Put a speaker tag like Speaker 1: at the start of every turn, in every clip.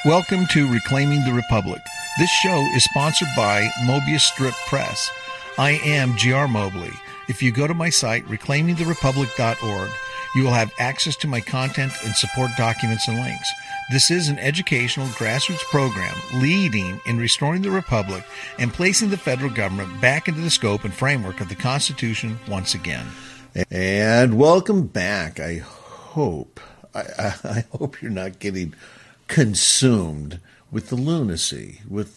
Speaker 1: Welcome to Reclaiming the Republic. This show is sponsored by Mobius Strip Press. I am G.R. Mobley. If you go to my site, reclaimingtherepublic.org, you will have access to my content and support documents and links. This is an educational grassroots program leading in restoring the Republic and placing the federal government back into the scope and framework of the Constitution once again.
Speaker 2: And welcome back. I hope you're not getting consumed with the lunacy.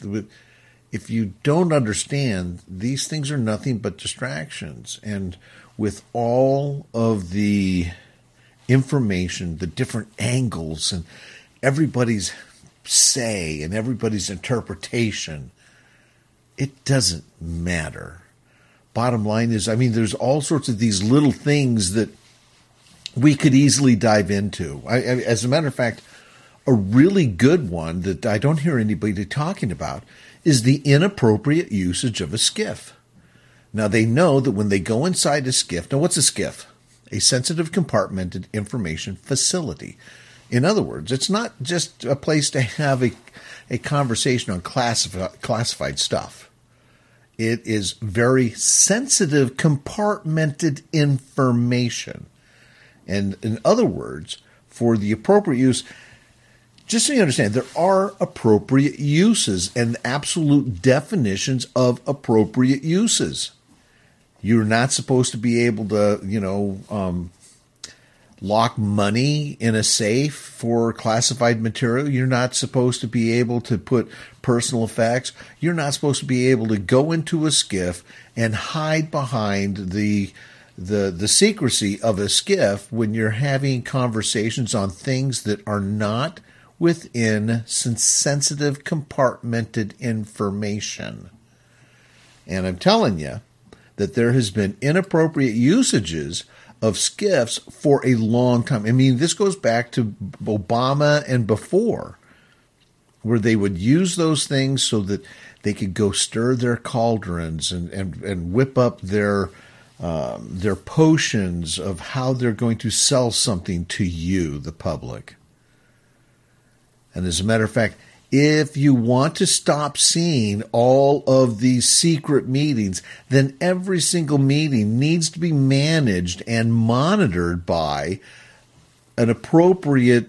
Speaker 2: If you don't understand, these things are nothing but distractions. And with all of the information, the different angles, and everybody's say and everybody's interpretation, it doesn't matter. Bottom line is, there's all sorts of these little things that we could easily dive into. As a matter of fact, a really good one that I don't hear anybody talking about is the inappropriate usage of a SCIF. Now, they know that when they go inside a SCIF, now what's a SCIF? A sensitive compartmented information facility. In other words, it's not just a place to have a conversation on classified stuff. It is very sensitive compartmented information. And in other words, for the appropriate use, just so you understand, there are appropriate uses and absolute definitions of appropriate uses. You're not supposed to be able to, lock money in a safe for classified material. You're not supposed to be able to put personal effects. You're not supposed to be able to go into a SCIF and hide behind the secrecy of a SCIF when you're having conversations on things that are not within sensitive compartmented information. And I'm telling you that there has been inappropriate usages of SCIFs for a long time. This goes back to Obama and before, where they would use those things so that they could go stir their cauldrons and whip up their potions of how they're going to sell something to you, the public. And as a matter of fact, if you want to stop seeing all of these secret meetings, then every single meeting needs to be managed and monitored by an appropriate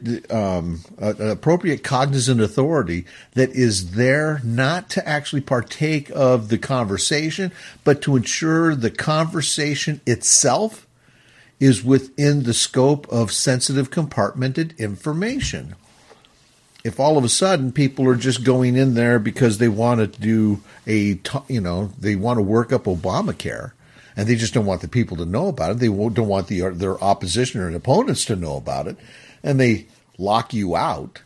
Speaker 2: cognizant authority that is there not to actually partake of the conversation, but to ensure the conversation itself is within the scope of sensitive compartmented information. If all of a sudden people are just going in there because they want to do they want to work up Obamacare, and they just don't want the people to know about it. They don't want their opposition or opponents to know about it, and they lock you out.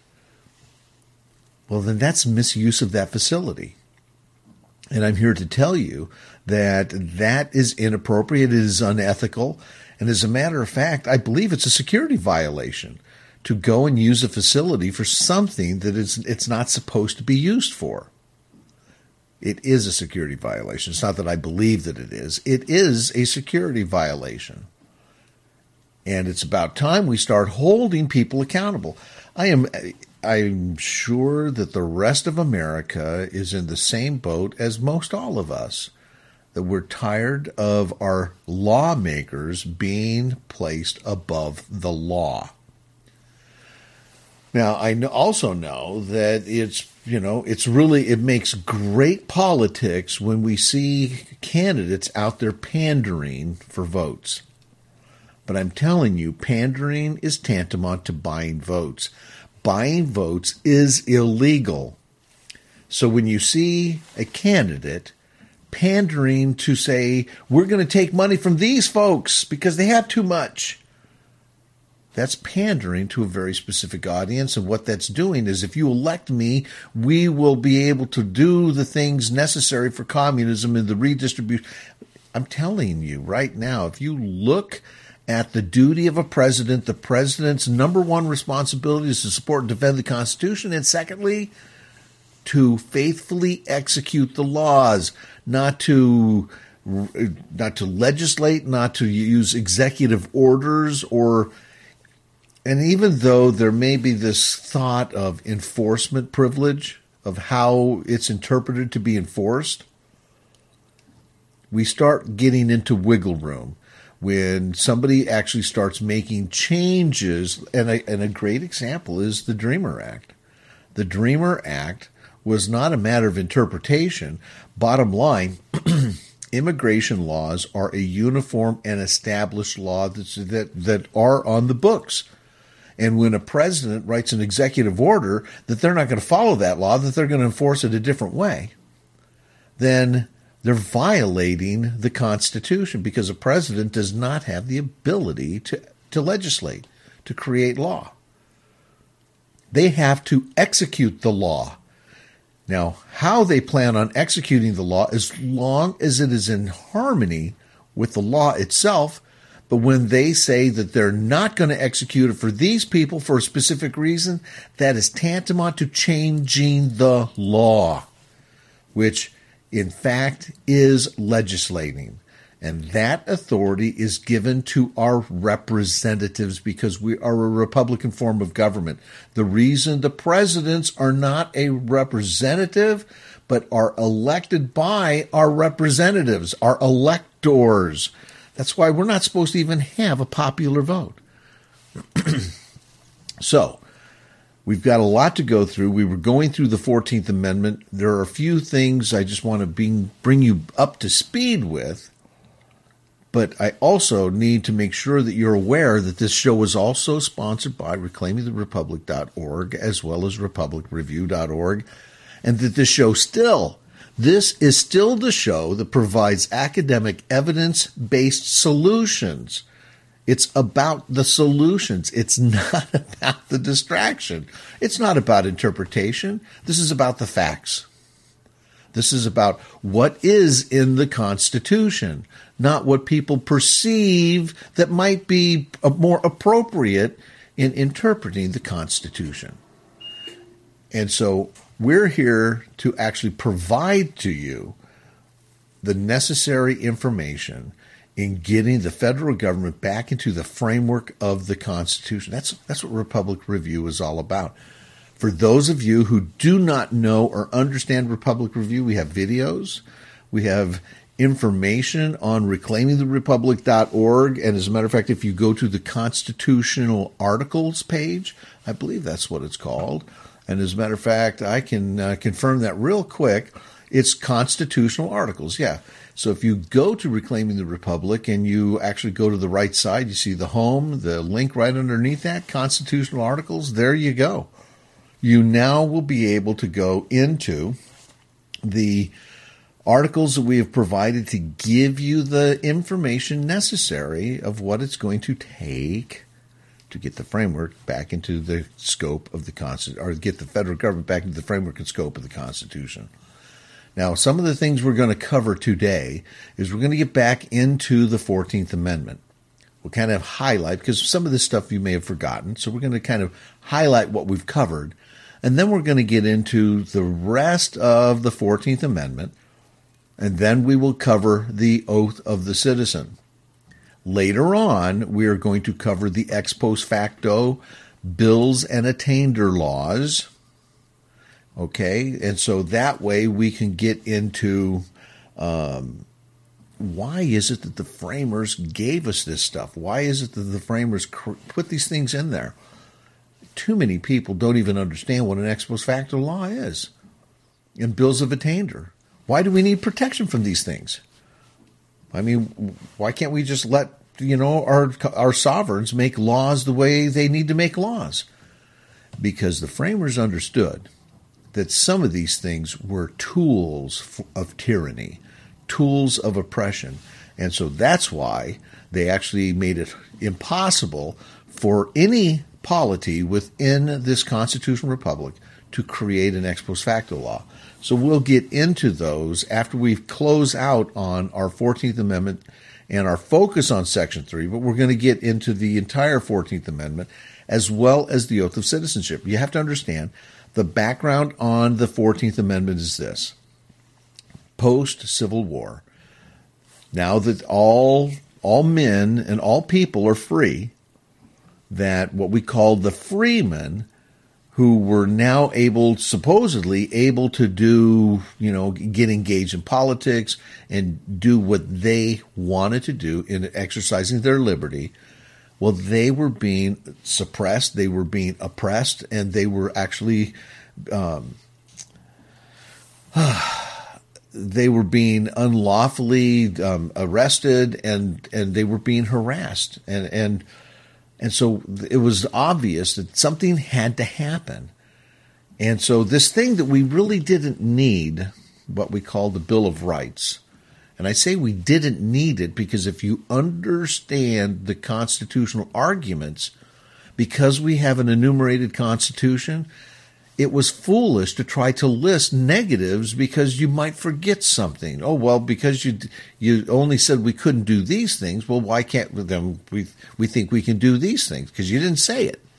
Speaker 2: Well, then that's misuse of that facility. And I'm here to tell you that that is inappropriate. It is unethical. And as a matter of fact, I believe it's a security violation to go and use a facility for something that it's not supposed to be used for. It is a security violation. It's not that I believe that it is. It is a security violation. And it's about time we start holding people accountable. I'm sure that the rest of America is in the same boat as most all of us, that we're tired of our lawmakers being placed above the law. Now, I also know that it makes great politics when we see candidates out there pandering for votes. But I'm telling you, pandering is tantamount to buying votes. Buying votes is illegal. So when you see a candidate pandering to say, we're going to take money from these folks because they have too much, that's pandering to a very specific audience, and what that's doing is, if you elect me, we will be able to do the things necessary for communism and the redistribution. I'm telling you right now, if you look at the duty of a president, the president's number one responsibility is to support and defend the Constitution, and secondly, to faithfully execute the laws, not to legislate, not to use executive orders or And even though there may be this thought of enforcement privilege, of how it's interpreted to be enforced, we start getting into wiggle room when somebody actually starts making changes. And a great example is the Dreamer Act. The Dreamer Act was not a matter of interpretation. Bottom line, immigration laws are a uniform and established law that are on the books. And when a president writes an executive order that they're not going to follow that law, that they're going to enforce it a different way, then they're violating the Constitution, because a president does not have the ability to legislate, to create law. They have to execute the law. Now, how they plan on executing the law, as long as it is in harmony with the law itself, but when they say that they're not going to execute it for these people for a specific reason, that is tantamount to changing the law, which in fact is legislating. And that authority is given to our representatives, because we are a Republican form of government. The reason the presidents are not a representative, but are elected by our representatives, our electors. That's why we're not supposed to even have a popular vote. So, we've got a lot to go through. We were going through the 14th Amendment. There are a few things I just want to bring you up to speed with. But I also need to make sure that you're aware that this show is also sponsored by ReclaimingTheRepublic.org as well as RepublicReview.org, and that this is still the show that provides academic evidence-based solutions. It's about the solutions. It's not about the distraction. It's not about interpretation. This is about the facts. This is about what is in the Constitution, not what people perceive that might be more appropriate in interpreting the Constitution. And so we're here to actually provide to you the necessary information in getting the federal government back into the framework of the Constitution. That's what Republic Review is all about. For those of you who do not know or understand Republic Review, we have videos, we have information on reclaimingtherepublic.org. And as a matter of fact, if you go to the Constitutional Articles page, I believe that's what it's called. And as a matter of fact, I can confirm that real quick. It's Constitutional Articles, yeah. So if you go to Reclaiming the Republic and you actually go to the right side, you see the home, the link right underneath that, Constitutional Articles, there you go. You now will be able to go into the articles that we have provided to give you the information necessary of what it's going to take to get the framework back into the scope of the Constitution, or get the federal government back into the framework and scope of the Constitution. Now, some of the things we're going to cover today is we're going to get back into the 14th Amendment. We'll kind of highlight, because some of this stuff you may have forgotten, so we're going to kind of highlight what we've covered. And then we're going to get into the rest of the 14th Amendment, and then we will cover the oath of the citizen. Later on, we are going to cover the ex post facto bills and attainder laws. Okay, and so that way we can get into why is it that the framers gave us this stuff? Why is it that the framers put these things in there? Too many people don't even understand what an ex post facto law is. And bills of attainder. Why do we need protection from these things? I mean, why can't we just let our sovereigns make laws the way they need to make laws? Because the framers understood that some of these things were tools of tyranny, tools of oppression. And so that's why they actually made it impossible for any polity within this constitutional republic to create an ex post facto law. So we'll get into those after we close out on our 14th Amendment and our focus on Section 3, but we're going to get into the entire 14th Amendment as well as the oath of citizenship. You have to understand the background on the 14th Amendment is this. Post-Civil War, now that all men and all people are free, that what we called the freemen, who were now supposedly able to do, get engaged in politics and do what they wanted to do in exercising their liberty. Well, they were being suppressed, they were being oppressed, and they were actually they were being unlawfully arrested, and they were being harassed, and so it was obvious that something had to happen. And so this thing that we really didn't need, what we call the Bill of Rights, and I say we didn't need it because if you understand the constitutional arguments, because we have an enumerated constitution, it was foolish to try to list negatives because you might forget something. Oh, well, because you only said we couldn't do these things. Well, why can't we think we can do these things? Because you didn't say it.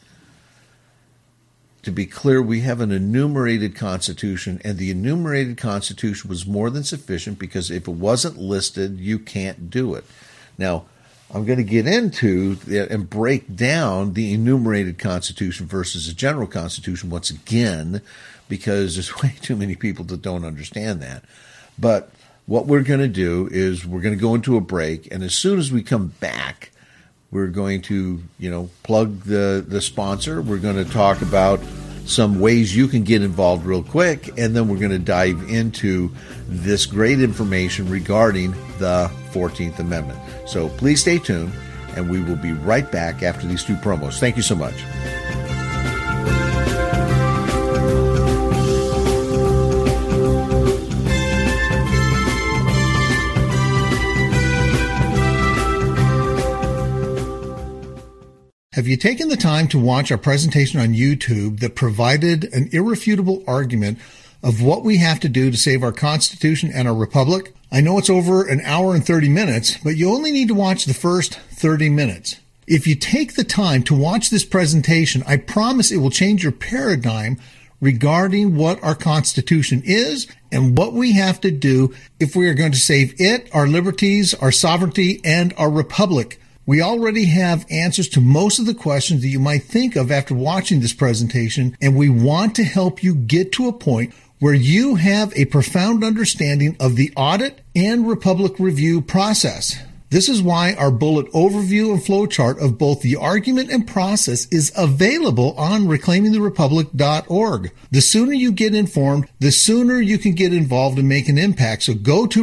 Speaker 2: To be clear, we have an enumerated constitution, and the enumerated constitution was more than sufficient because if it wasn't listed, you can't do it. Now, I'm going to get into and break down the enumerated constitution versus the general constitution once again, because there's way too many people that don't understand that. But what we're going to do is we're going to go into a break, and as soon as we come back, we're going to, plug the sponsor. We're going to talk about some ways you can get involved real quick, and then we're going to dive into this great information regarding the 14th Amendment. So please stay tuned, and we will be right back after these two promos. Thank you so much.
Speaker 1: Have you taken the time to watch our presentation on YouTube that provided an irrefutable argument of what we have to do to save our Constitution and our Republic? I know it's over an hour and 30 minutes, but you only need to watch the first 30 minutes. If you take the time to watch this presentation, I promise it will change your paradigm regarding what our Constitution is and what we have to do if we are going to save it, our liberties, our sovereignty, and our Republic. We already have answers to most of the questions that you might think of after watching this presentation, and we want to help you get to a point where you have a profound understanding of the audit and Republic review process. This is why our bullet overview and flowchart of both the argument and process is available on reclaimingtherepublic.org. The sooner you get informed, the sooner you can get involved and make an impact. So go to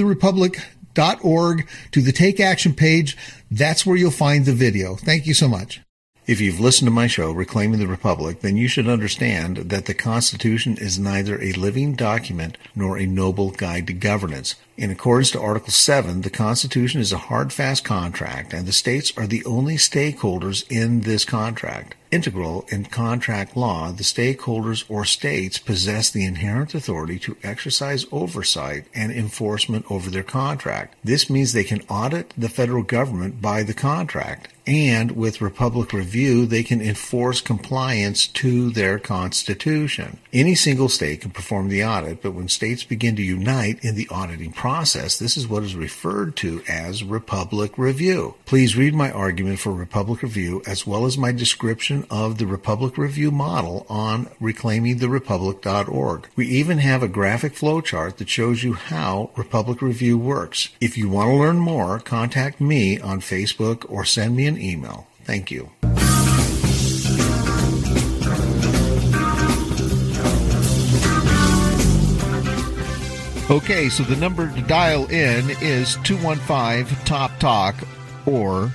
Speaker 1: reclaimingtherepublic.org to the Take Action page. That's where you'll find the video. Thank you so much. If you've listened to my show, Reclaiming the Republic, then you should understand that the Constitution is neither a living document nor a noble guide to governance. In accordance to Article 7, the Constitution is a hard, fast contract, and the states are the only stakeholders in this contract. Integral in contract law, the stakeholders or states possess the inherent authority to exercise oversight and enforcement over their contract. This means they can audit the federal government by the contract, and with Republic Review, they can enforce compliance to their Constitution. Any single state can perform the audit, but when states begin to unite in the auditing process, this is what is referred to as Republic Review. Please read my argument for Republic Review as well as my description of the Republic Review model on reclaimingtherepublic.org. We even have a graphic flowchart that shows you how Republic Review works. If you want to learn more, contact me on Facebook or send me an email. Thank you. Okay, so the number to dial in is 215-TOP-TALK or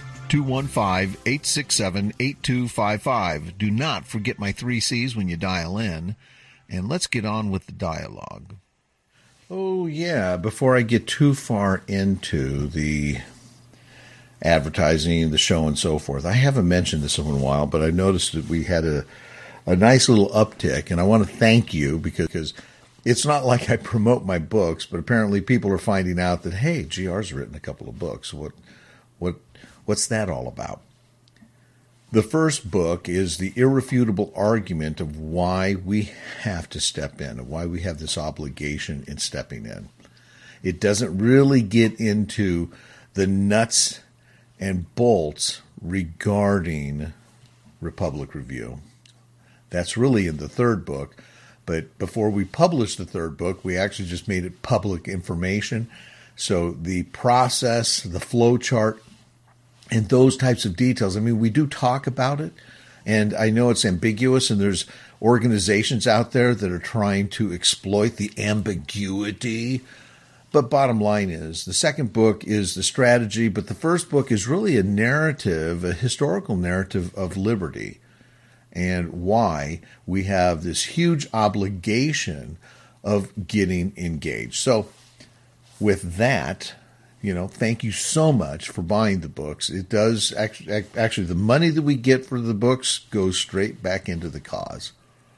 Speaker 1: 215-867-8255. Do not forget my 3 C's when you dial in, and let's get on with the dialogue. Oh, yeah, before I get too far into the advertising, the show, and so forth, I haven't mentioned this in a while, but I noticed that we had a nice little uptick, and I want to thank you because it's not like I promote my books, but apparently people are finding out that, hey, GR's written a couple of books. What's that all about? The first book is the irrefutable argument of why we have to step in and why we have this obligation in stepping in. It doesn't really get into the nuts and bolts regarding
Speaker 2: Republic Review. That's really in the third book. But before we published the third book, we actually just made it public information. So the process, the flow chart, and those types of details, I mean, we do talk about it. And I know it's ambiguous, and there's organizations out there that are trying to exploit the ambiguity. But bottom line is, the second book is the strategy, but the first book is really a narrative, a historical narrative of liberty, and why we have this huge obligation of getting engaged. So with that, thank you so much for buying the books. It does actually the money that we get for the books goes straight back into the cause.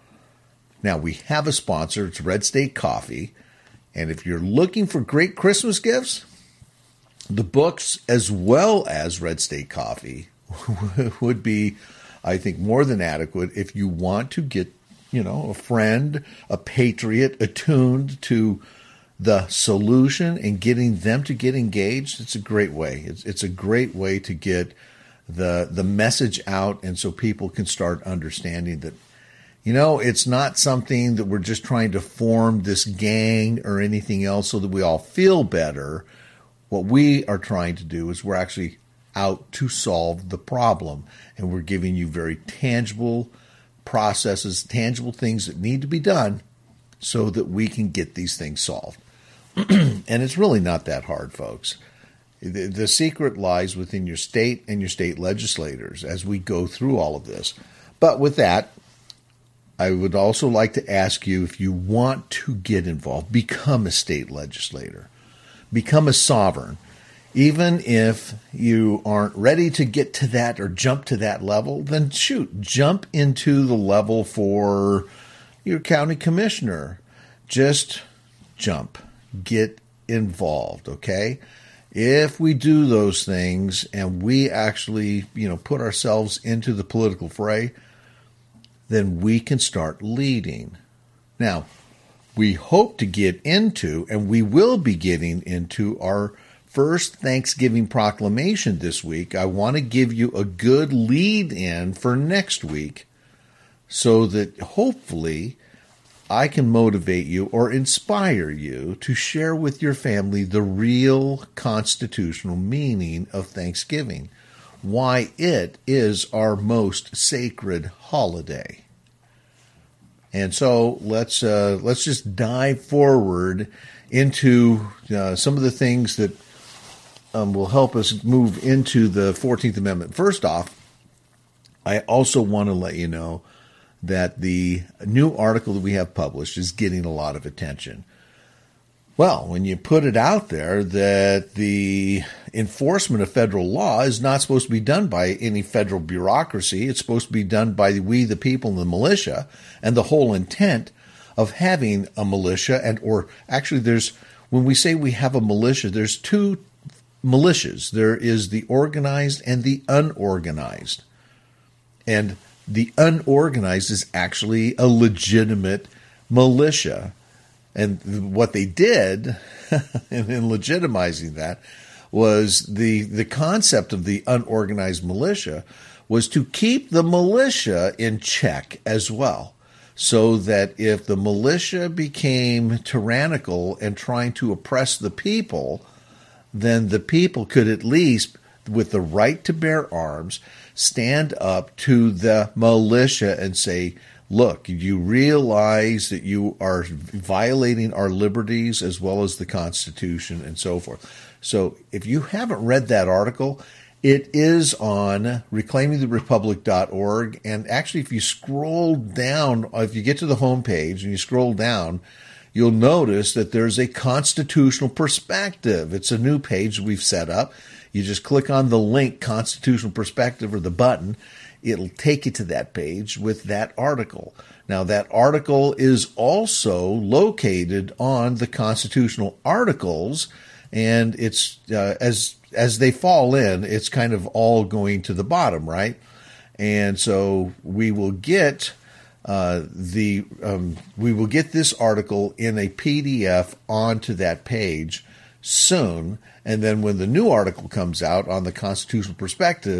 Speaker 2: Now, we have a sponsor. It's Red State Coffee. And if you're looking for great Christmas gifts, the books as well as Red State Coffee would be, I think, more than adequate if you want to get, a friend, a patriot attuned to the solution and getting them to get engaged. It's a great way. It's a great way to get the message out, and so people can start understanding that, it's not something that we're just trying to form this gang or anything else so that we all feel better. What we are trying to do is we're actually out to solve the problem, and we're giving you very tangible processes, tangible things that need to be done so that we can get these things solved. And it's really not that hard, folks. The secret lies within your state and your state legislators as we go through all of this. But with that, I would also like to ask you, if you want to get involved, become a state legislator, become a sovereign. Even if you aren't ready to get to that or jump to that level, then jump into the level for your county commissioner. Just jump, get involved, okay? If we do those things and we actually, put ourselves into the political fray, then we can start leading. Now, we hope to get into, and we will be getting into, our first Thanksgiving proclamation this week. I want to give you a good lead in for next week so that hopefully I can motivate you or inspire you to share with your family the real constitutional meaning of Thanksgiving, why it is our most sacred holiday. And so let's just dive forward into some of the things that will help us move into the 14th Amendment. First off, I also want to let you know that the new article that we have published is getting a lot of attention. Well, when you put it out there that the enforcement of federal law is not supposed to be done by any federal bureaucracy, it's supposed to be done by we, the people, and the militia, and the whole intent of having a militia, when we say we have a militia, there's two militias. There is the organized and the unorganized. And the unorganized is actually a legitimate militia. And what they did in legitimizing that was the concept of the unorganized militia was to keep the militia in check as well, so that if the militia became tyrannical and trying to oppress the people, then the people could at least, with the right to bear arms, stand up to the militia and say, look, you realize that you are violating our liberties as well as the Constitution and so forth. So if you haven't read that article, it is on reclaimingtherepublic.org. And actually, if you scroll down, if you get to the homepage and you scroll down, you'll notice that there's a constitutional perspective. It's a new page we've set up. You just click on the link, Constitutional Perspective, or the button. It'll take you to that page with that article. Now, that article is also located on the constitutional articles, and it's as they fall in, it's kind of all going to the bottom, right? And so we will get this article in a PDF onto that page soon. And then when the new article comes out on the constitutional perspective,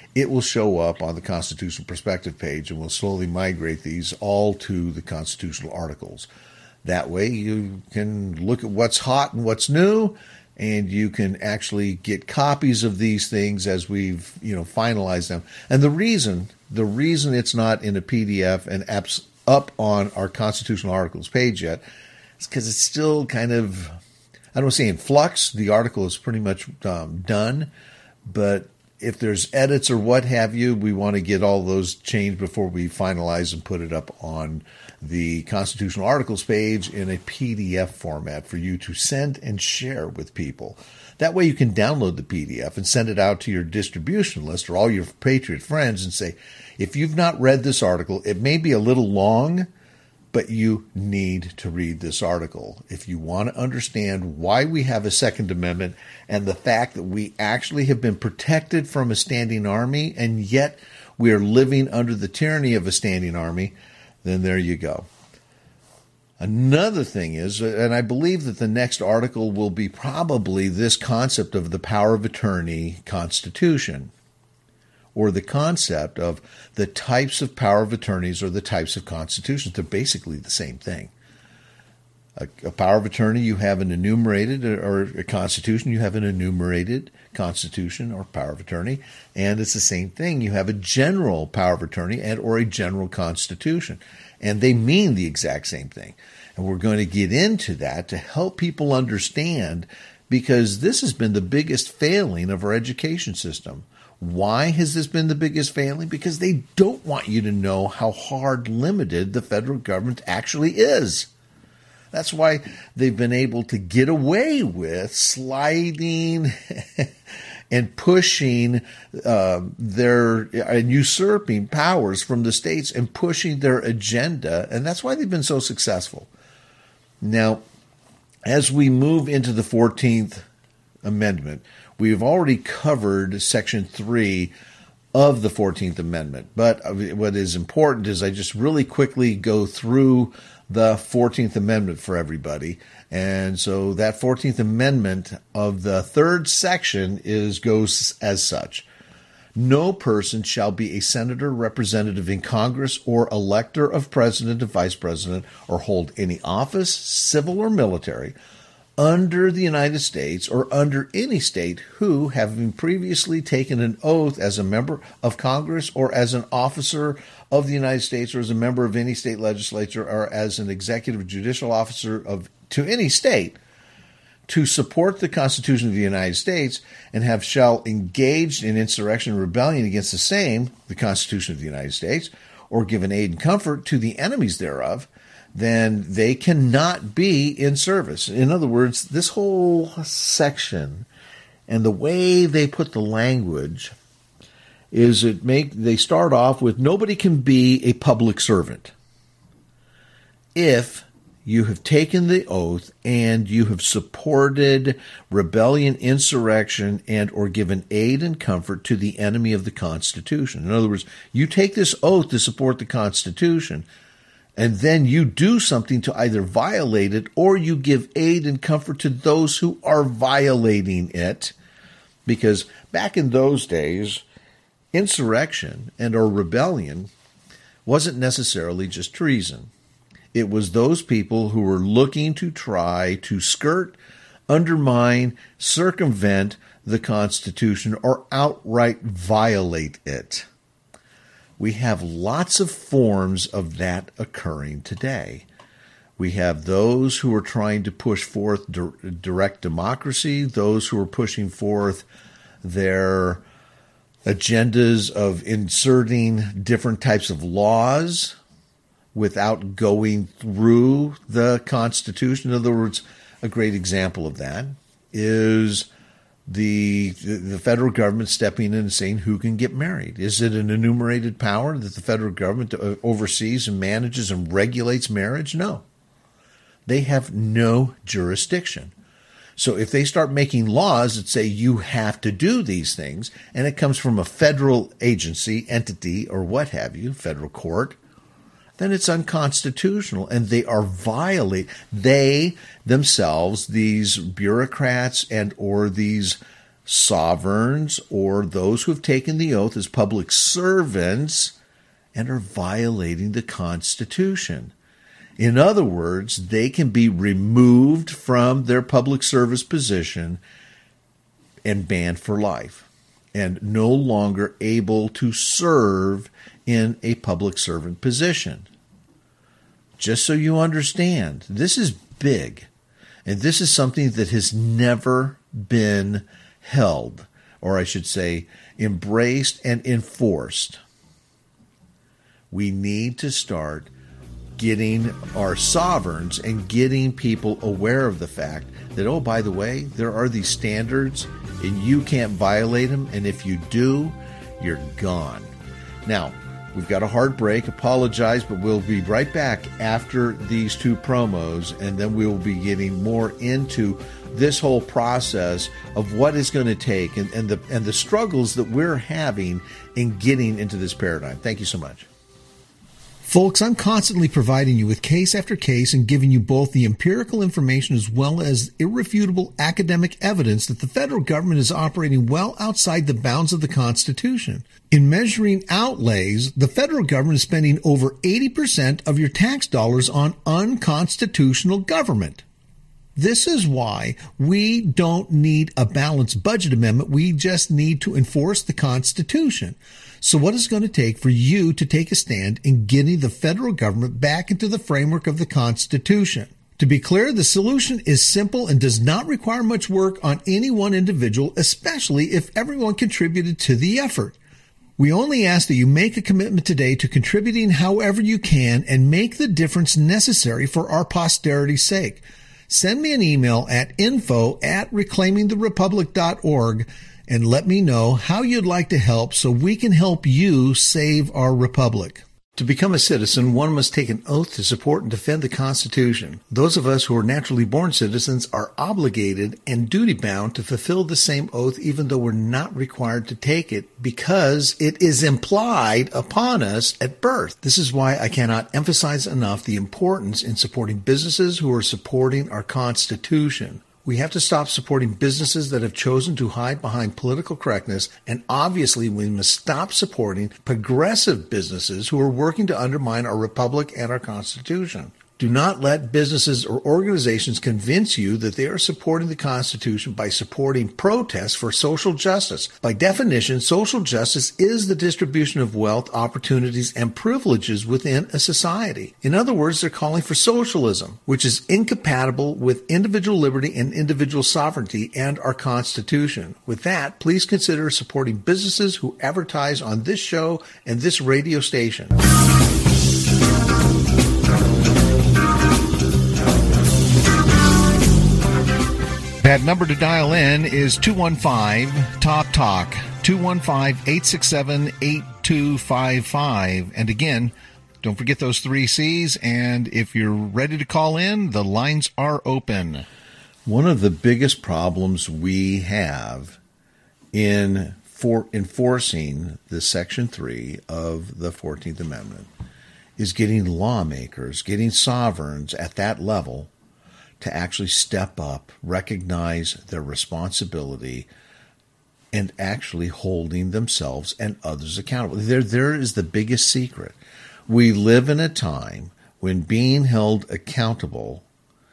Speaker 2: it will show up on the Constitutional Perspective page, and we'll slowly migrate these all to the constitutional articles. That way you can look at what's hot and what's new, and you can actually get copies of these things as we've finalized them. And the reason it's not in a PDF and up on our constitutional articles page yet is because it's still kind of, I don't want to say in flux. The article is pretty much done, but if there's edits or what have you, we want to get all those changed before we finalize and put it up on the Constitutional Articles page in a PDF format for you to send and share with people. That way you can download the PDF and send it out to your distribution list or all your Patriot friends and say, if you've not read this article, it may be a little long, but you need to read this article. If you want to understand why we have a Second Amendment and the fact that we actually have been protected from a standing army and yet we are living under the tyranny of a standing army, then there you go. Another thing is, and I believe that the next article will be probably this concept of the power of attorney constitution, or the concept of the types of power of attorneys or the types of constitutions. They're basically the same thing. A power of attorney, you have an enumerated, or a constitution, you have an enumerated constitution or power of attorney, and it's the same thing. You have a general power of attorney and or a general constitution, and they mean the exact same thing. And we're going to get into that to help people understand, because this has been the biggest failing of our education system. Why has this been the biggest failing? Because they don't want you to know how hard limited the federal government actually is. That's why they've been able to get away with sliding and pushing and usurping powers from the states and pushing their agenda. And that's why they've been so successful. Now, as we move into the 14th Amendment, we've already covered Section 3 of the 14th Amendment. But what is important is I just really quickly go through the 14th Amendment for everybody. And so that 14th Amendment of the third section goes as such. No person shall be a senator, representative in Congress, or elector of president and vice president, or hold any office, civil or military, under the United States or under any state who, having previously taken an oath as a member of Congress or as an officer of the United States or as a member of any state legislature or as an executive judicial officer to any state, to support the Constitution of the United States and shall engaged in insurrection and rebellion against the same, the Constitution of the United States, or given aid and comfort to the enemies thereof, then they cannot be in service. In other words, this whole section and the way they put the language is they start off with nobody can be a public servant if you have taken the oath and you have supported rebellion, insurrection, and or given aid and comfort to the enemy of the Constitution. In other words, you take this oath to support the Constitution, and then you do something to either violate it or you give aid and comfort to those who are violating it. Because back in those days, insurrection and or rebellion wasn't necessarily just treason. It was those people who were looking to try to skirt, undermine, circumvent the Constitution or outright violate it. We have lots of forms of that occurring today. We have those who are trying to push forth direct democracy, those who are pushing forth their agendas of inserting different types of laws without going through the Constitution. In other words, a great example of that is the federal government stepping in and saying who can get married. Is it an enumerated power that the federal government oversees and manages and regulates marriage? No. They have no jurisdiction. So if they start making laws that say you have to do these things, and it comes from a federal agency, entity, or what have you, federal court, then it's unconstitutional, and they themselves, these bureaucrats and or these sovereigns or those who have taken the oath as public servants and are violating the Constitution. In other words, they can be removed from their public service position and banned for life and no longer able to serve in a public servant position. Just so you understand, this is big, and this is something that has never been held, or I should say, embraced and enforced. We need to start getting our sovereigns and getting people aware of the fact that, oh, by the way, there are these standards and you can't violate them, and if you do, you're gone. Now, we've got a hard break. Apologize, but we'll be right back after these two promos, and then we will be getting more into this whole process of what it's going to take and the struggles that we're having in getting into this paradigm. Thank you so much.
Speaker 1: Folks, I'm constantly providing you with case after case and giving you both the empirical information as well as irrefutable academic evidence that the federal government is operating well outside the bounds of the Constitution. In measuring outlays, the federal government is spending over 80% of your tax dollars on unconstitutional government. This is why we don't need a balanced budget amendment. We just need to enforce the Constitution. So what is it going to take for you to take a stand in getting the federal government back into the framework of the Constitution? To be clear, the solution is simple and does not require much work on any one individual, especially if everyone contributed to the effort. We only ask that you make a commitment today to contributing however you can and make the difference necessary for our posterity's sake. Send me an email at info@reclaimingtherepublic.org and let me know how you'd like to help so we can help you save our republic. To become a citizen, one must take an oath to support and defend the Constitution. Those of us who are naturally born citizens are obligated and duty-bound to fulfill the same oath even though we're not required to take it because it is implied upon us at birth. This is why I cannot emphasize enough the importance in supporting businesses who are supporting our Constitution. We have to stop supporting businesses that have chosen to hide behind political correctness, and obviously we must stop supporting progressive businesses who are working to undermine our republic and our Constitution. Do not let businesses or organizations convince you that they are supporting the Constitution by supporting protests for social justice. By definition, social justice is the distribution of wealth, opportunities, and privileges within a society. In other words, they're calling for socialism, which is incompatible with individual liberty and individual sovereignty and our Constitution. With that, please consider supporting businesses who advertise on this show and this radio station. That number to dial in is 215-TALK-TALK, 215-867-8255. And again, don't forget those 3 C's. And if you're ready to call in, the lines are open.
Speaker 2: One of the biggest problems we have in enforcing the Section 3 of the 14th Amendment is getting lawmakers, getting sovereigns at that level to actually step up, recognize their responsibility, and actually holding themselves and others accountable. There is the biggest secret. We live in a time when being held accountable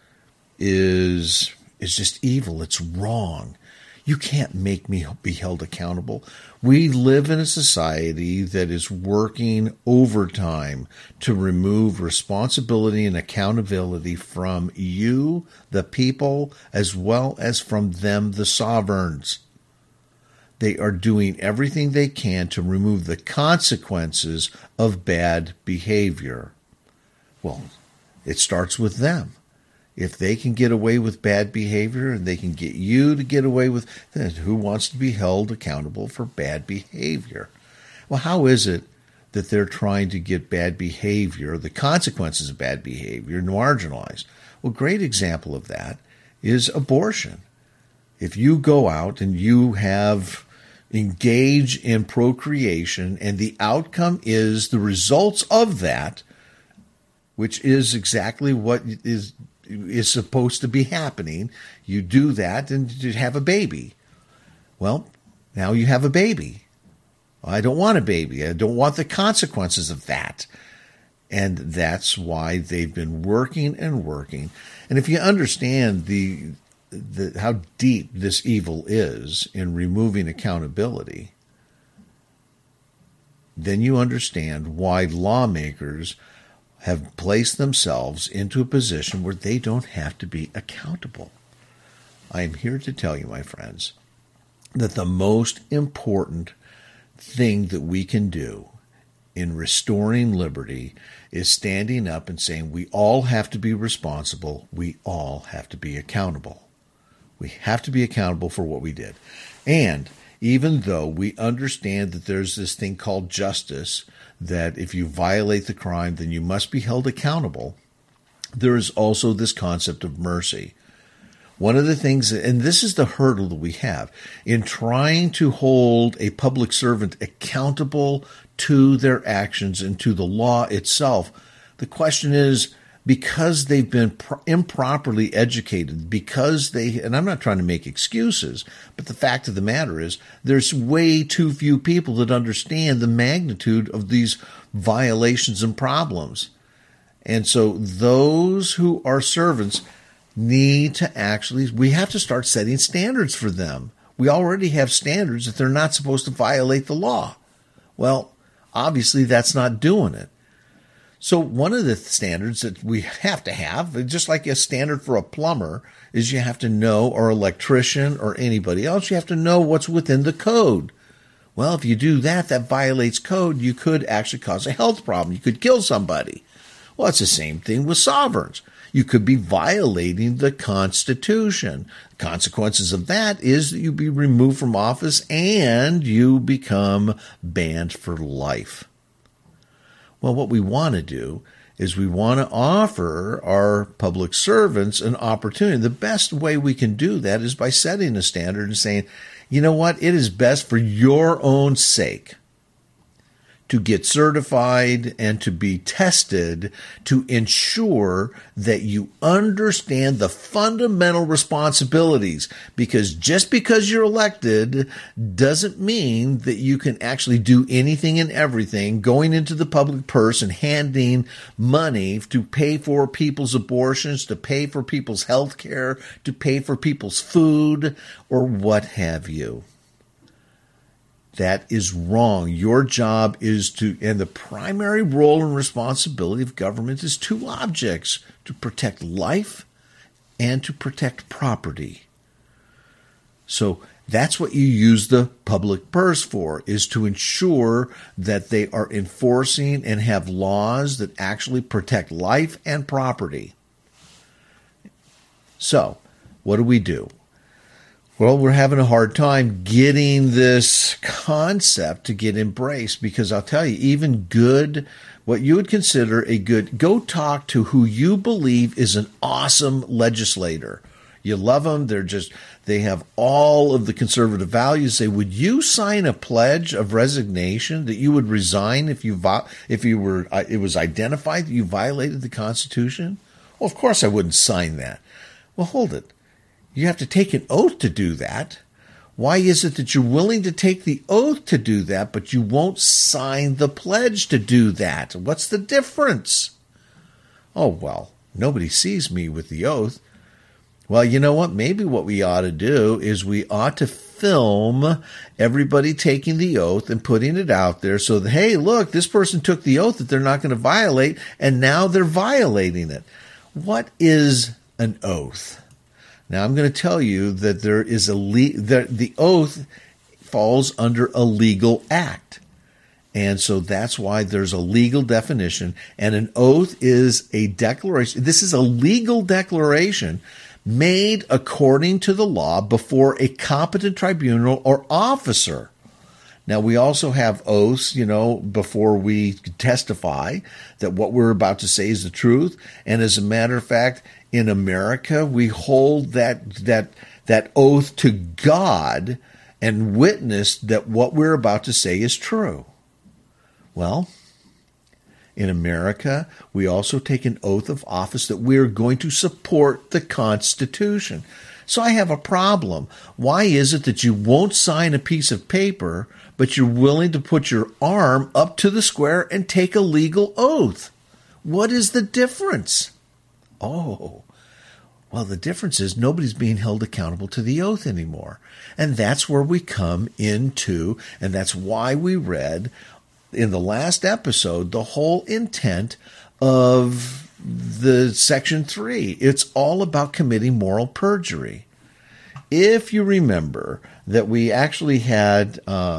Speaker 2: is just evil. It's wrong. You can't make me be held accountable. We live in a society that is working overtime to remove responsibility and accountability from you, the people, as well as from them, the sovereigns. They are doing everything they can to remove the consequences of bad behavior. Well, it starts with them. If they can get away with bad behavior and they can get you to get away with, then who wants to be held accountable for bad behavior? Well, how is it that they're trying to get bad behavior, the consequences of bad behavior, marginalized? Well, a great example of that is abortion. If you go out and you have engaged in procreation and the outcome is the results of that, which is exactly what is supposed to be happening. You do that and you have a baby. Well, now you have a baby. I don't want a baby. I don't want the consequences of that. And that's why they've been working and working. And if you understand how deep this evil is in removing accountability, then you understand why lawmakers have placed themselves into a position where they don't have to be accountable. I am here to tell you, my friends, that the most important thing that we can do in restoring liberty is standing up and saying we all have to be responsible. We all have to be accountable. We have to be accountable for what we did. And even though we understand that there's this thing called justice, that if you violate the crime, then you must be held accountable, there is also this concept of mercy. One of the things, and this is the hurdle that we have, in trying to hold a public servant accountable to their actions and to the law itself, the question is, because they've been improperly educated, because and I'm not trying to make excuses, but the fact of the matter is there's way too few people that understand the magnitude of these violations and problems. And so those who are servants need to we have to start setting standards for them. We already have standards that they're not supposed to violate the law. Well, obviously that's not doing it. So one of the standards that we have to have, just like a standard for a plumber, is you have to know, or electrician or anybody else, you have to know what's within the code. Well, if you do that, that violates code. You could actually cause a health problem. You could kill somebody. Well, it's the same thing with sovereigns. You could be violating the Constitution. The consequences of that is that you be removed from office and you become banned for life. Well, what we want to do is we want to offer our public servants an opportunity. The best way we can do that is by setting a standard and saying, you know what, it is best for your own sake to get certified and to be tested to ensure that you understand the fundamental responsibilities. Because just because you're elected doesn't mean that you can actually do anything and everything, going into the public purse and handing money to pay for people's abortions, to pay for people's health care, to pay for people's food, or what have you. That is wrong. Your job is and the primary role and responsibility of government is two objects: to protect life and to protect property. So that's what you use the public purse for, is to ensure that they are enforcing and have laws that actually protect life and property. So what do? Well, we're having a hard time getting this concept to get embraced, because I'll tell you, even what you would consider go talk to who you believe is an awesome legislator. You love them. They have all of the conservative values. Say, would you sign a pledge of resignation that you would resign if it was identified that you violated the Constitution? Well, of course I wouldn't sign that. Well, hold it. You have to take an oath to do that. Why is it that you're willing to take the oath to do that, but you won't sign the pledge to do that? What's the difference? Oh, well, nobody sees me with the oath. Well, you know what? Maybe what we ought to do is we ought to film everybody taking the oath and putting it out there so that, hey, look, this person took the oath that they're not going to violate, and now they're violating it. What is an oath? Now, I'm going to tell you that there is the oath falls under a legal act. And so that's why there's a legal definition. And an oath is a declaration. This is a legal declaration made according to the law before a competent tribunal or officer. Now, we also have oaths, before we testify that what we're about to say is the truth. And as a matter of fact, in America, we hold that oath to God and witness that what we're about to say is true. Well, in America, we also take an oath of office that we're going to support the Constitution. So I have a problem. Why is it that you won't sign a piece of paper, but you're willing to put your arm up to the square and take a legal oath? What is the difference? Oh, well, the difference is nobody's being held accountable to the oath anymore. And that's where we come into, and that's why we read in the last episode the whole intent of the Section 3. It's all about committing moral perjury. If you remember that we actually had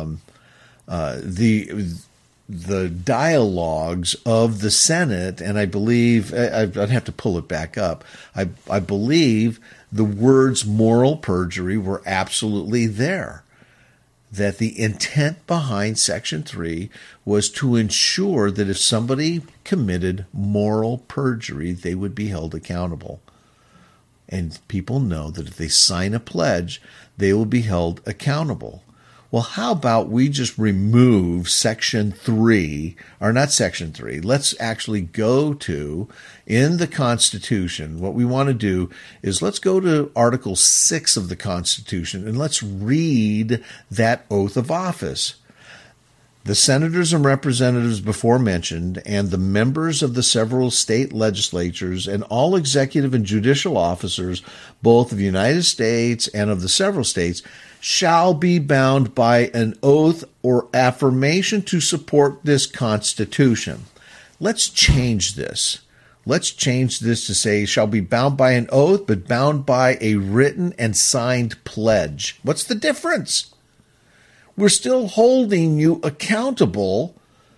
Speaker 2: the dialogues of the Senate, and I believe, I'd have to pull it back up, I believe the words moral perjury were absolutely there. That the intent behind Section 3 was to ensure that if somebody committed moral perjury, they would be held accountable. And people know that if they sign a pledge, they will be held accountable. Well, how about we just remove Section 3, or not Section 3, let's actually go to, in the Constitution, what we want to do is let's go to Article 6 of the Constitution and let's read that oath of office. The senators and representatives before mentioned, and the members of the several state legislatures, and all executive and judicial officers, both of the United States and of the several states, shall be bound by an oath or affirmation to support this Constitution. Let's change this. Let's change this to say, shall be bound by an oath, but bound by a written and signed pledge. What's the difference? We're still holding you accountable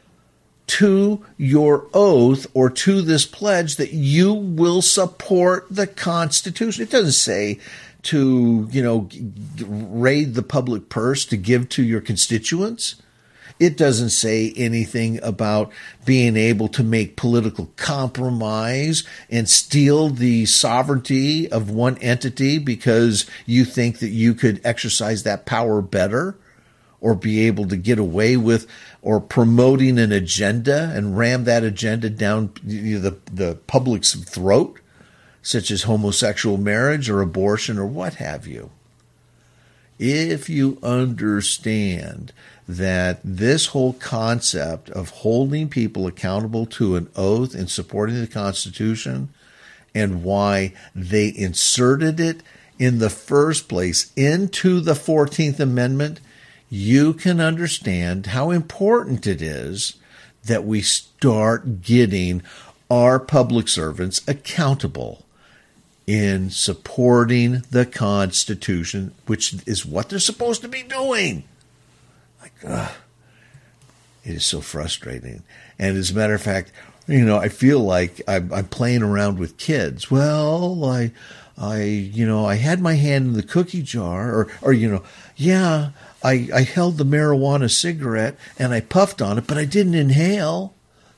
Speaker 2: to your oath or to this pledge that you will support the Constitution. It doesn't say to, raid the public purse to give to your constituents. It doesn't say anything about being able to make political compromise and steal the sovereignty of one entity because you think that you could exercise that power better or be able to get away with or promoting an agenda and ram that agenda down the public's throat, such as homosexual marriage or abortion or what have you. If you understand that this whole concept of holding people accountable to an oath and supporting the Constitution and why they inserted it in the first place into the 14th Amendment, you can understand how important it is that we start getting our public servants accountable in supporting the Constitution, which is what they're supposed to be doing. It is so frustrating. And as a matter of fact, I feel like I'm playing around with kids. Well, I had my hand in the cookie jar, I held the marijuana cigarette and I puffed on it, but I didn't inhale.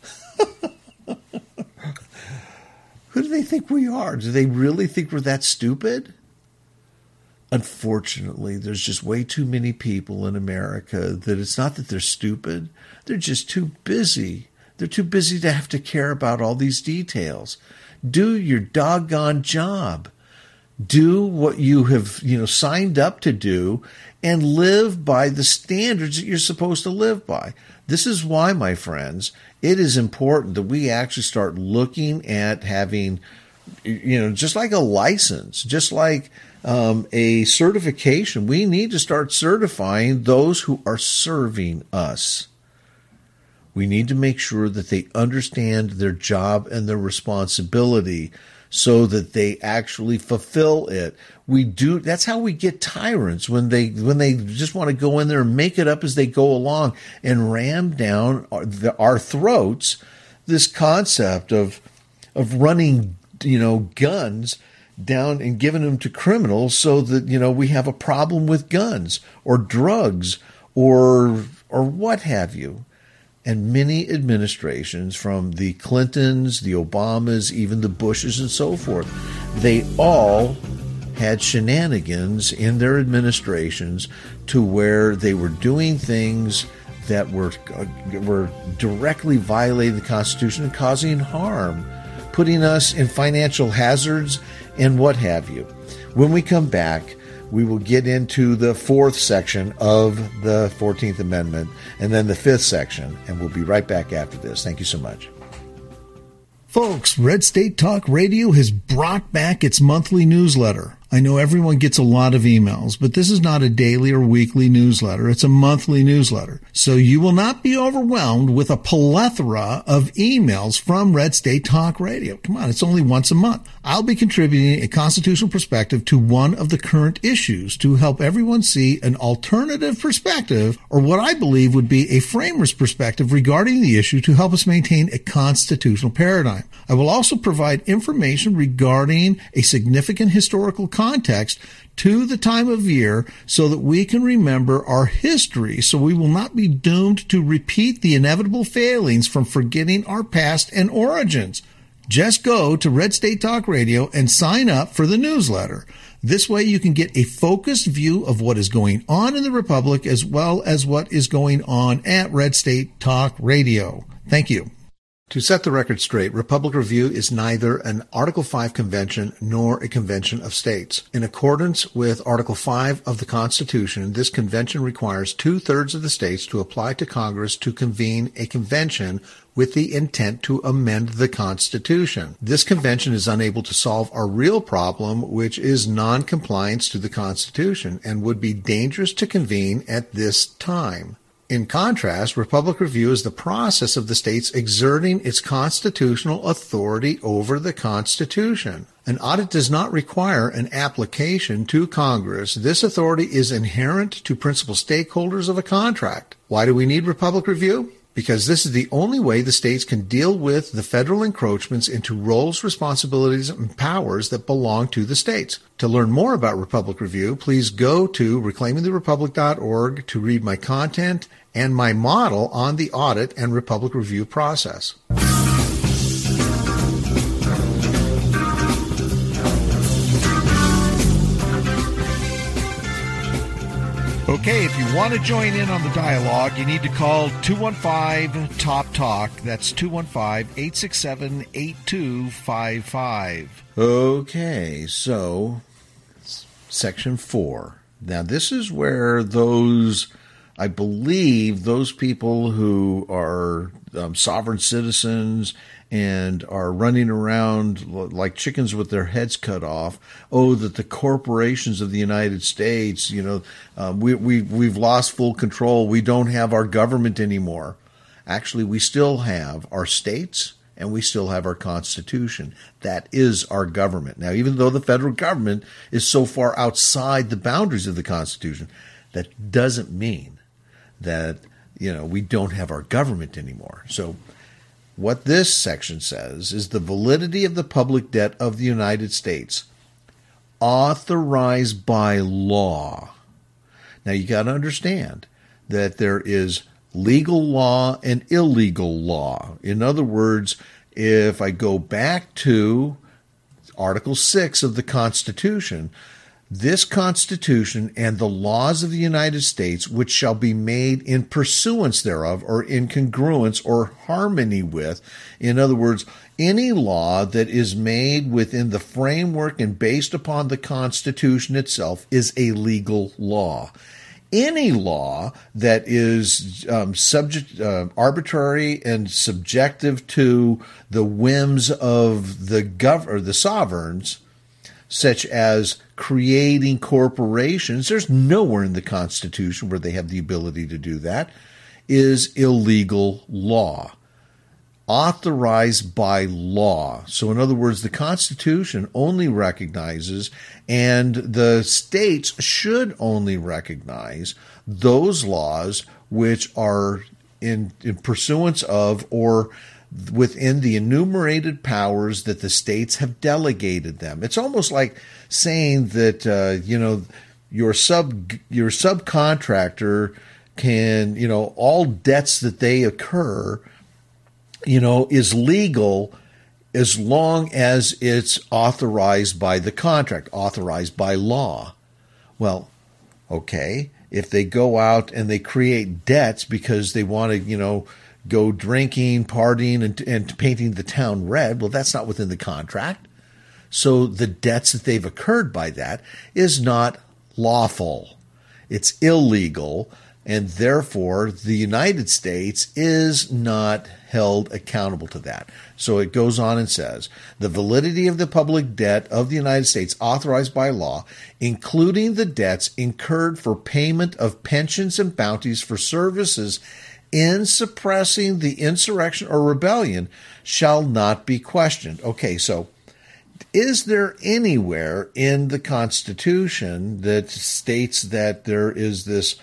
Speaker 2: Who do they think we are? Do they really think we're that stupid? Unfortunately, there's just way too many people in America that it's not that they're stupid. They're just too busy. They're too busy to have to care about all these details. Do your doggone job. Do what you have, signed up to do and live by the standards that you're supposed to live by. This is why, my friends, it is important that we actually start looking at having, just like a license, just like a certification. We need to start certifying those who are serving us. We need to make sure that they understand their job and their responsibility so that they actually fulfill it. That's how we get tyrants when they just want to go in there and make it up as they go along and ram down our throats this concept of running, guns down and giving them to criminals so that, we have a problem with guns or drugs or what have you. And many administrations, from the Clintons, the Obamas, even the Bushes and so forth, they all had shenanigans in their administrations to where they were doing things that were directly violating the Constitution and causing harm, putting us in financial hazards and what have you. When we come back, we will get into the fourth section of the 14th Amendment and then the fifth section, and we'll be right back after this. Thank you so much.
Speaker 1: Folks, Red State Talk Radio has brought back its monthly newsletter. I know everyone gets a lot of emails, but this is not a daily or weekly newsletter. It's a monthly newsletter. So you will not be overwhelmed with a plethora of emails from Red State Talk Radio. Come on, it's only once a month. I'll be contributing a constitutional perspective to one of the current issues to help everyone see an alternative perspective, or what I believe would be a framer's perspective regarding the issue to help us maintain a constitutional paradigm. I will also provide information regarding a significant historical context to the time of year so that we can remember our history, so we will not be doomed to repeat the inevitable failings from forgetting our past and origins. Just go to Red State Talk Radio and sign up for the newsletter. This way you can get a focused view of what is going on in the Republic as well as what is going on at Red State Talk Radio. Thank you.
Speaker 2: To set the record straight, Republic Review is neither an Article 5 convention nor a convention of states. In accordance with Article 5 of the Constitution, this convention requires 2/3 of the states to apply to Congress to convene a convention with the intent to amend the Constitution. This convention is unable to solve our real problem, which is non-compliance to the Constitution, and would be dangerous to convene at this time. In contrast, Republic Review is the process of the states exerting its constitutional authority over the Constitution. An audit does not require an application to Congress. This authority is inherent to principal stakeholders of a contract. Why do we need Republic Review? Because this is the only way the states can deal with the federal encroachments into roles, responsibilities, and powers that belong to the states. To learn more about Republic Review, please go to reclaimingtherepublic.org to read my content and my model on the audit and Republic Review process.
Speaker 1: Okay, if you want to join in on the dialogue, you need to call 215-TOP-TALK. That's 215-867-8255.
Speaker 2: Okay, so Section 4. Now, this is where I believe those people who are sovereign citizens and are running around like chickens with their heads cut off, that the corporations of the United States, we've lost full control. We don't have our government anymore. Actually, we still have our states and we still have our Constitution. That is our government. Now, even though the federal government is so far outside the boundaries of the Constitution, that doesn't mean that, we don't have our government anymore. So what this section says is the validity of the public debt of the United States authorized by law. Now, you got to understand that there is legal law and illegal law. In other words, if I go back to Article 6 of the Constitution, this Constitution and the laws of the United States, which shall be made in pursuance thereof, or in congruence or harmony with, in other words, any law that is made within the framework and based upon the Constitution itself is a legal law. Any law that is arbitrary and subjective to the whims of the sovereigns, such as creating corporations, there's nowhere in the Constitution where they have the ability to do that, is illegal law, authorized by law. So in other words, the Constitution only recognizes, and the states should only recognize, those laws which are in pursuance of or within the enumerated powers that the states have delegated them. It's almost like saying that your subcontractor can, all debts that they occur, is legal as long as it's authorized by the contract, authorized by law. Well, okay, if they go out and they create debts because they want to, go drinking, partying, and painting the town red, well, that's not within the contract. So the debts that they've incurred by that is not lawful. It's illegal, and therefore the United States is not held accountable to that. So it goes on and says, the validity of the public debt of the United States authorized by law, including the debts incurred for payment of pensions and bounties for services in suppressing the insurrection or rebellion, shall not be questioned. Okay, so is there anywhere in the Constitution that states that there is this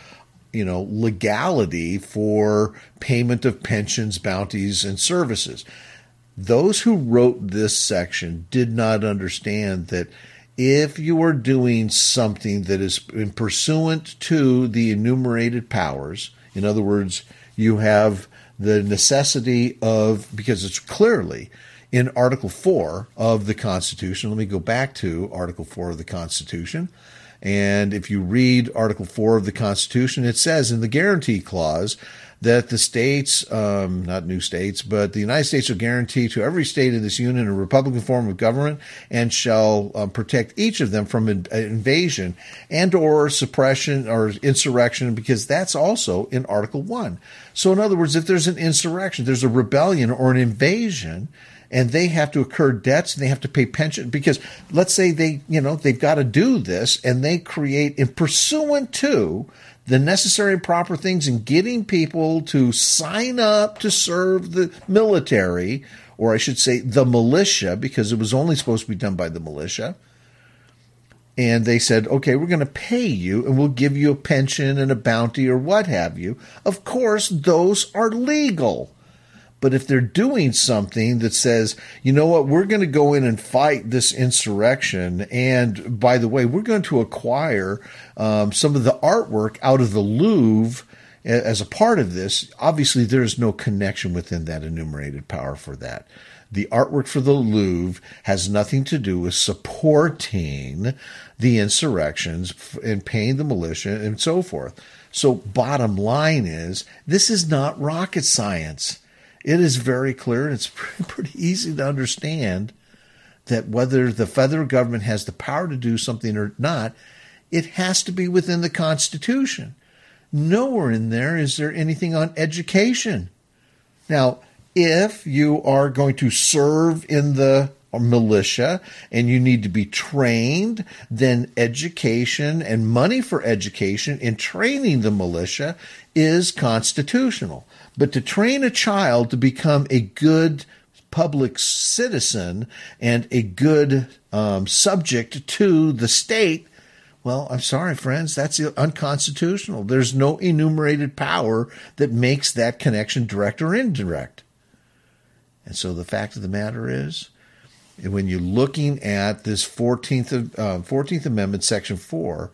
Speaker 2: legality for payment of pensions, bounties, and services? Those who wrote this section did not understand that if you are doing something that is in pursuant to the enumerated powers, in other words, you have the necessity of, because it's clearly in Article 4 of the Constitution. Let me go back to Article 4 of the Constitution. And if you read Article 4 of the Constitution, it says in the guarantee clause that the states, not new states, but the United States shall guarantee to every state in this union a republican form of government and shall protect each of them from invasion and or suppression or insurrection, because that's also in Article 1. So in other words, if there's an insurrection, there's a rebellion or an invasion, and they have to incur debts and they have to pay pension, because let's say they've got to do this, and they create, in pursuant to the necessary and proper things in getting people to sign up to serve the military, or I should say the militia, because it was only supposed to be done by the militia. And they said, okay, we're going to pay you and we'll give you a pension and a bounty or what have you. Of course, those are legal. But if they're doing something that says, you know what, we're going to go in and fight this insurrection, and by the way, we're going to acquire some of the artwork out of the Louvre as a part of this, obviously there's no connection within that enumerated power for that. The artwork for the Louvre has nothing to do with supporting the insurrections and paying the militia and so forth. So bottom line is, this is not rocket science. It is very clear, and it's pretty easy to understand that whether the federal government has the power to do something or not, it has to be within the Constitution. Nowhere in there is there anything on education. Now, if you are going to serve in the militia and you need to be trained, then education and money for education in training the militia is constitutional. But to train a child to become a good public citizen and a good subject to the state, well, I'm sorry, friends, that's unconstitutional. There's no enumerated power that makes that connection direct or indirect. And so the fact of the matter is, when you're looking at this 14th Amendment, Section 4,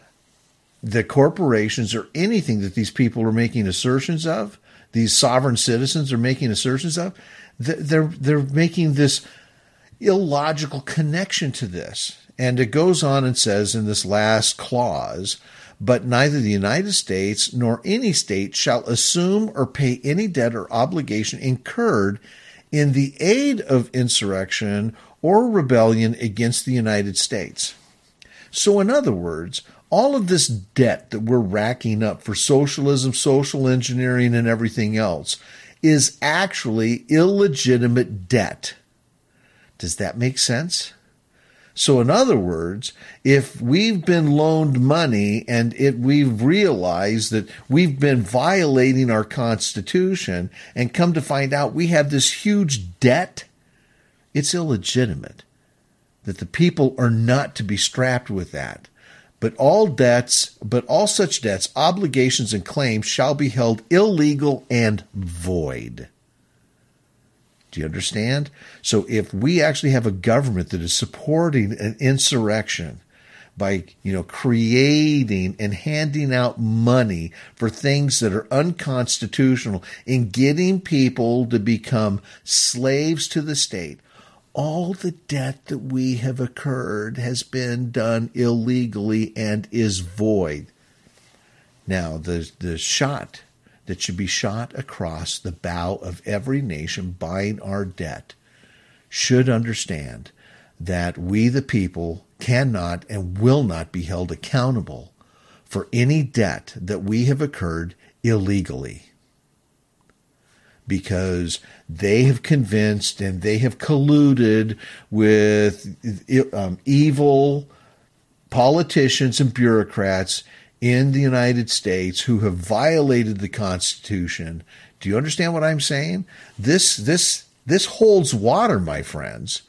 Speaker 2: the corporations or anything that these people are making assertions of, these sovereign citizens are making assertions of, they're making this illogical connection to this. And it goes on and says in this last clause, but neither the United States nor any state shall assume or pay any debt or obligation incurred in the aid of insurrection or rebellion against the United States. So in other words, all of this debt that we're racking up for socialism, social engineering, and everything else is actually illegitimate debt. Does that make sense? So in other words, if we've been loaned money and we've realized that we've been violating our Constitution and come to find out we have this huge debt, it's illegitimate. That the people are not to be strapped with that. But all such debts, obligations, and claims shall be held illegal and void. Do you understand? So if we actually have a government that is supporting an insurrection by, creating and handing out money for things that are unconstitutional and getting people to become slaves to the state, all the debt that we have incurred has been done illegally and is void. Now, the shot that should be shot across the bow of every nation buying our debt should understand that we, the people, cannot and will not be held accountable for any debt that we have incurred illegally, because they have convinced and they have colluded with evil politicians and bureaucrats in the United States who have violated the Constitution. Do you understand what I'm saying? This holds water, my friends.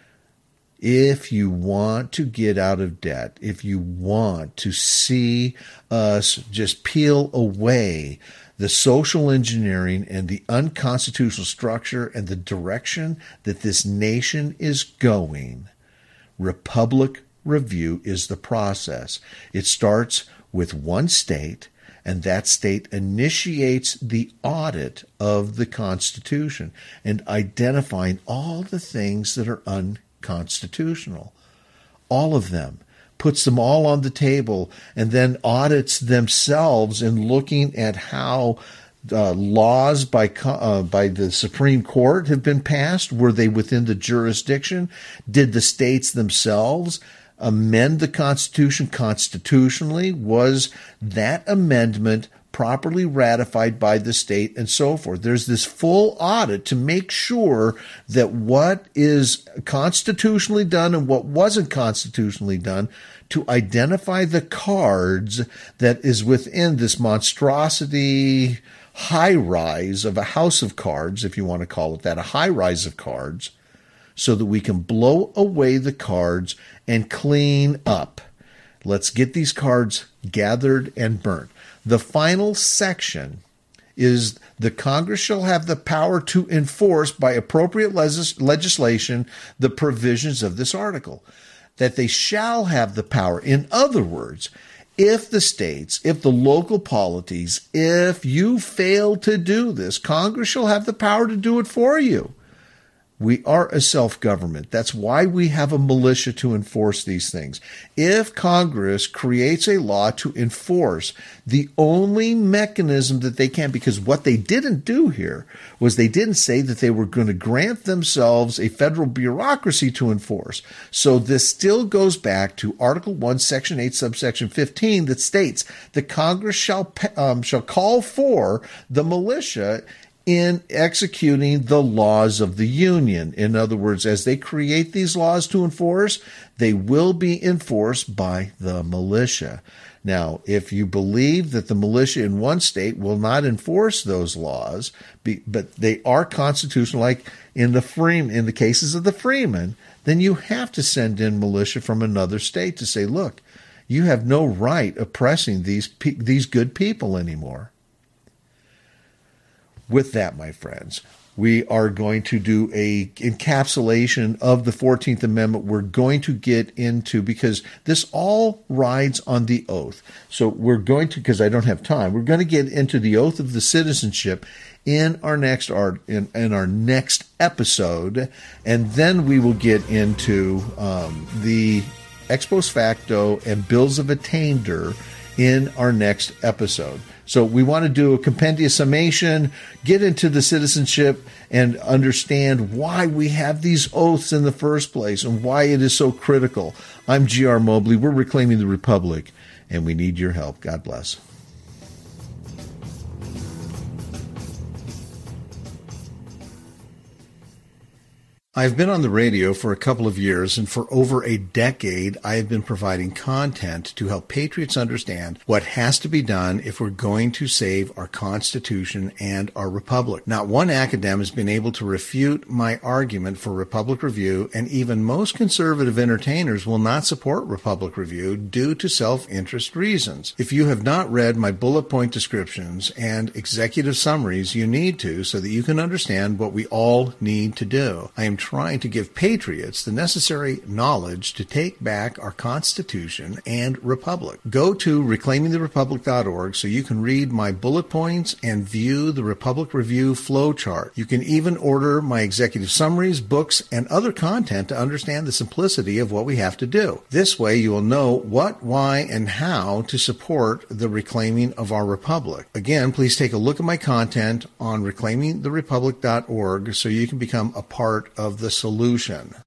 Speaker 2: If you want to get out of debt, if you want to see us just peel away the social engineering and the unconstitutional structure and the direction that this nation is going, Republic Review is the process. It starts with one state, and that state initiates the audit of the Constitution and identifying all the things that are unconstitutional. All of them. Puts them all on the table and then audits themselves in looking at how laws by the Supreme Court have been passed. Were they within the jurisdiction? Did the states themselves amend the Constitution constitutionally? Was that amendment properly ratified by the state, and so forth? There's this full audit to make sure that what is constitutionally done and what wasn't constitutionally done, to identify the cards that is within this monstrosity high rise of a house of cards, if you want to call it that, a high rise of cards, so that we can blow away the cards and clean up. Let's get these cards gathered and burnt. The final section is the Congress shall have the power to enforce by appropriate legislation the provisions of this article. That they shall have the power. In other words, if the states, if the local polities, if you fail to do this, Congress shall have the power to do it for you. We are a self-government. That's why we have a militia to enforce these things. If Congress creates a law to enforce, the only mechanism that they can, because what they didn't do here was they didn't say that they were going to grant themselves a federal bureaucracy to enforce. So this still goes back to Article 1, Section 8, subsection 15, that states that Congress shall call for the militia in executing the laws of the Union. In other words, as they create these laws to enforce, they will be enforced by the militia. Now, if you believe that the militia in one state will not enforce those laws, but they are constitutional, like in the cases of the Freemen, then you have to send in militia from another state to say, look, you have no right oppressing these good people anymore. With that, my friends, we are going to do a encapsulation of the 14th Amendment. We're going to get into, because this all rides on the oath. So we're going to, because I don't have time, we're going to get into the oath of the citizenship in our next episode, and then we will get into the ex post facto and bills of attainder in our next episode. So we want to do a compendious summation, get into the citizenship, and understand why we have these oaths in the first place and why it is so critical. I'm G.R. Mobley. We're Reclaiming the Republic, and we need your help. God bless. I've been on the radio for a couple of years, and for over a decade, I have been providing content to help patriots understand what has to be done if we're going to save our Constitution and our Republic. Not one academic has been able to refute my argument for Republic Review, and even most conservative entertainers will not support Republic Review due to self-interest reasons. If you have not read my bullet point descriptions and executive summaries, you need to, so that you can understand what we all need to do. I am trying to give patriots the necessary knowledge to take back our Constitution and Republic. Go to reclaimingtherepublic.org so you can read my bullet points and view the Republic Review flowchart. You can even order my executive summaries, books, and other content to understand the simplicity of what we have to do. This way you will know what, why, and how to support the reclaiming of our Republic. Again, please take a look at my content on reclaimingtherepublic.org so you can become a part of the solution.